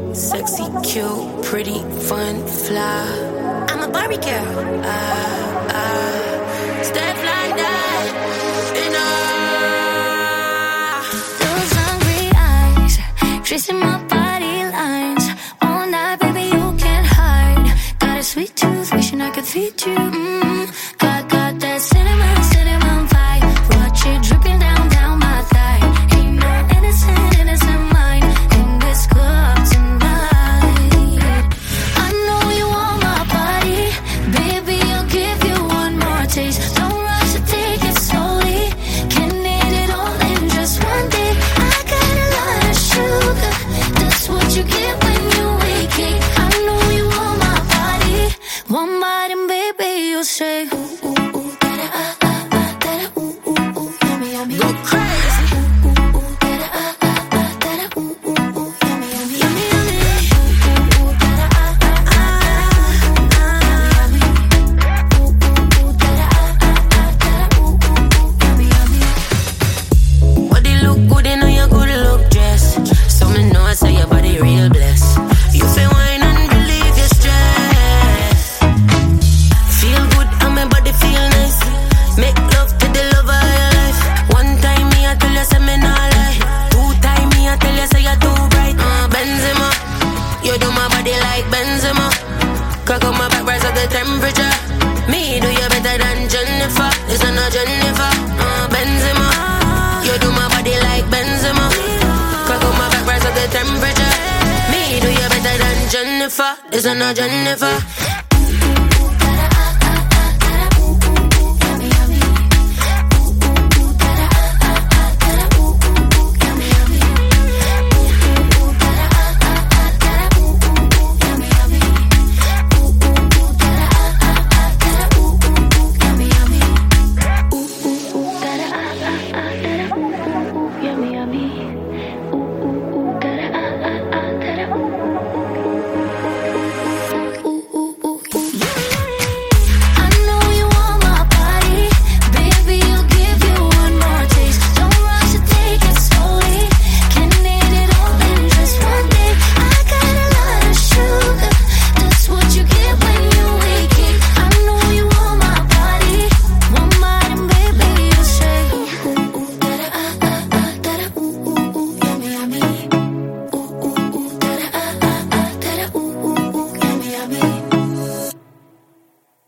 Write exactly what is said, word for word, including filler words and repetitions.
Sexy, cute, pretty, fun, fly. I'm a Barbie girl. Ah, ah, step like that, you know. Those hungry eyes, tracing my body lines. All night, baby, you can't hide. Got a sweet tooth, wishing I could feed you. Mm-hmm. I got that cinnamon, cinnamon vibe. Watch it dripping down, down my thigh. Ain't no innocent, innocent mind in this club tonight. I know you want my body, baby, I'll give you one more taste. Don't rush to take it slowly, can eat it all in just one day. I got a lot of sugar, that's what you get when you wake. I know you want my body, one bite and baby, you'll say ooh, ooh, ooh, da-da, ah, ah, ah, da-da, ooh, ooh, ooh, yummy, yummy. Go crazy. Ooh, ooh, ooh, da-da, ah, ah, ah, da-da, ooh, ooh, ooh, yummy, yummy, yummy, yummy. Ooh, ooh, ooh, da-da, ah, ah, ah, yummy, yummy. Ooh, ooh, ooh, da-da, ah, ah, ah, da-da, ooh, ooh, ooh, yummy, yummy. Body look good, you know your good look dress. So me know I say your body real blessed. You feel wine and relieve your stress. Feel good and my body feel nice. Make love to the lover of your life. One time me I tell you say me not lie. Two time me I tell you say you're too bright. Uh, Benzema, you do my body like Benzema. Cock up my back, rise up the temperature. Me do you better than Jennifer. It's not Jennifer. Uh, Benzema, you do my body like Benzema. Cock up my back, rise up the temperature. Me do you better than Jennifer. It's not Jennifer.